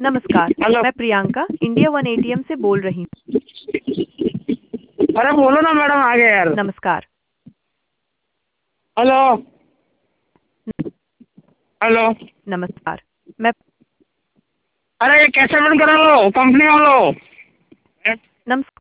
नमस्कार। हेलो। मैं Priyanka India one ATM से बोल रही हूँ। अरे बोलो ना मैडम, आ गए यार। नमस्कार। हेलो। हेलो। नमस्कार। मैं अरे ये कैसे बंद करो कंपनी वालों। नमस्कार।